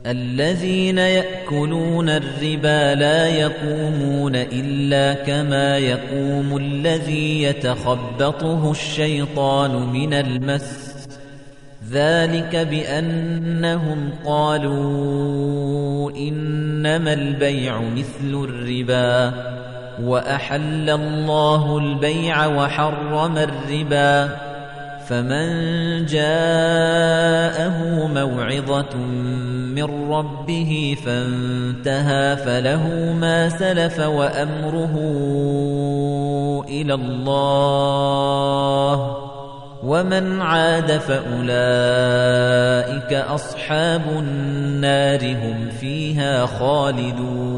الذين يأكلون الربا لا يقومون إلا كما يقوم الذي يتخبطه الشيطان من المس ذلك بأنهم قالوا إنما البيع مثل الربا وأحل الله البيع وحرم الربا فمن جاءه موعظة من ربه فانتهى فله ما سلف وأمره إلى الله ومن عاد فأولئك أصحاب النار هم فيها خالدون